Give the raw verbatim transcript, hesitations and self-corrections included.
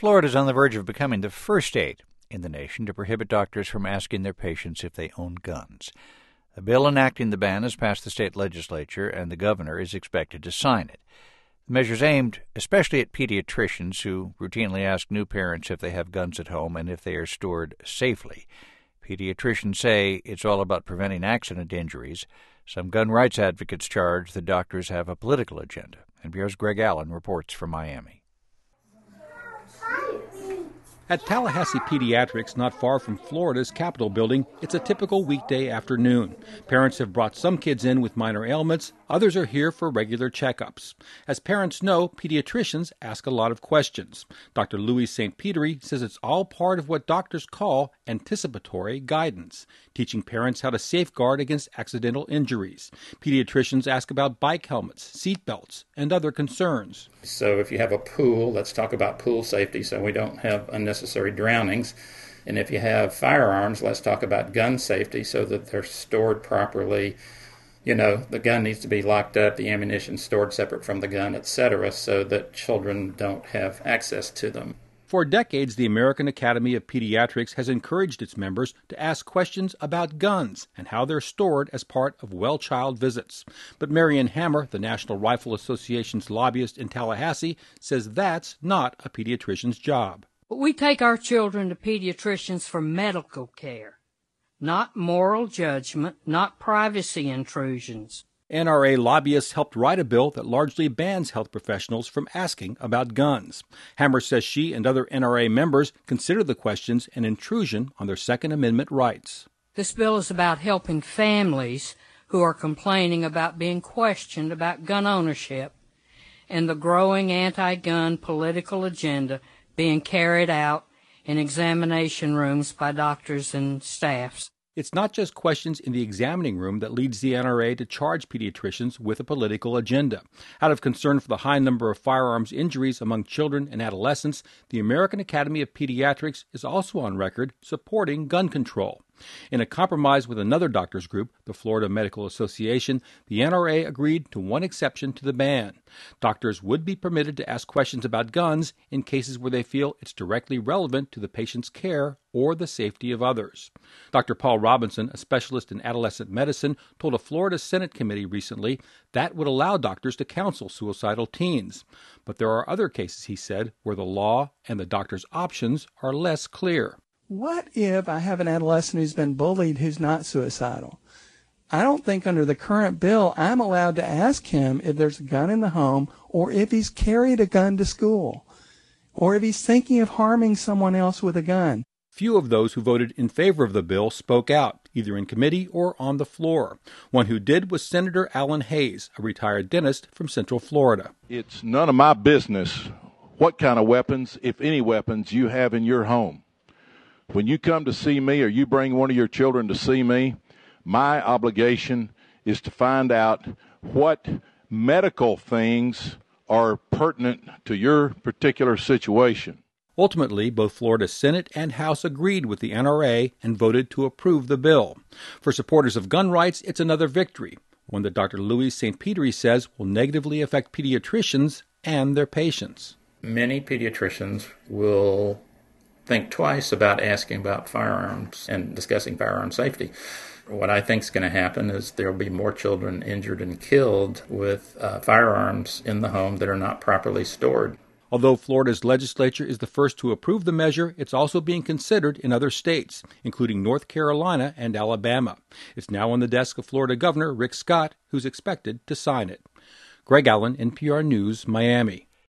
Florida is on the verge of becoming the first state in the nation to prohibit doctors from asking their patients if they own guns. A bill enacting the ban has passed the state legislature, and the governor is expected to sign it. The measure is aimed especially at pediatricians who routinely ask new parents if they have guns at home and if they are stored safely. Pediatricians say it's all about preventing accident injuries. Some gun rights advocates charge the doctors have a political agenda. N P R's Greg Allen reports from Miami. At Tallahassee Pediatrics, not far from Florida's Capitol building, it's a typical weekday afternoon. Parents have brought some kids in with minor ailments. Others are here for regular checkups. As parents know, pediatricians ask a lot of questions. Doctor Louis Saint Petery says it's all part of what doctors call anticipatory guidance, teaching parents how to safeguard against accidental injuries. Pediatricians ask about bike helmets, seat belts, and other concerns. So if you have a pool, let's talk about pool safety so we don't have unnecessary drownings. And if you have firearms, let's talk about gun safety so that they're stored properly. You know, the gun needs to be locked up, the ammunition stored separate from the gun, et cetera, so that children don't have access to them. For decades, the American Academy of Pediatrics has encouraged its members to ask questions about guns and how they're stored as part of well-child visits. But Marion Hammer, the National Rifle Association's lobbyist in Tallahassee, says that's not a pediatrician's job. We take our children to pediatricians for medical care, not moral judgment, not privacy intrusions. N R A lobbyists helped write a bill that largely bans health professionals from asking about guns. Hammer says she and other N R A members consider the questions an intrusion on their Second Amendment rights. This bill is about helping families who are complaining about being questioned about gun ownership and the growing anti-gun political agenda being carried out in examination rooms by doctors and staffs. It's not just questions in the examining room that leads the N R A to charge pediatricians with a political agenda. Out of concern for the high number of firearms injuries among children and adolescents, the American Academy of Pediatrics is also on record supporting gun control. In a compromise with another doctors group, the Florida Medical Association, the N R A agreed to one exception to the ban. Doctors would be permitted to ask questions about guns in cases where they feel it's directly relevant to the patient's care or the safety of others. Doctor Paul Robinson, a specialist in adolescent medicine, told a Florida Senate committee recently that would allow doctors to counsel suicidal teens. But there are other cases, he said, where the law and the doctor's options are less clear. What if I have an adolescent who's been bullied who's not suicidal? I don't think under the current bill I'm allowed to ask him if there's a gun in the home or if he's carried a gun to school or if he's thinking of harming someone else with a gun. Few of those who voted in favor of the bill spoke out, either in committee or on the floor. One who did was Senator Alan Hayes, a retired dentist from Central Florida. It's none of my business what kind of weapons, if any weapons, you have in your home. When you come to see me or you bring one of your children to see me, my obligation is to find out what medical things are pertinent to your particular situation. Ultimately, both Florida's Senate and House agreed with the N R A and voted to approve the bill. For supporters of gun rights, it's another victory, one that Doctor Louis Saint Petery says will negatively affect pediatricians and their patients. Many pediatricians will think twice about asking about firearms and discussing firearm safety. What I think is going to happen is there will be more children injured and killed with uh, firearms in the home that are not properly stored. Although Florida's legislature is the first to approve the measure, it's also being considered in other states, including North Carolina and Alabama. It's now on the desk of Florida Governor Rick Scott, who's expected to sign it. Greg Allen, N P R News, Miami.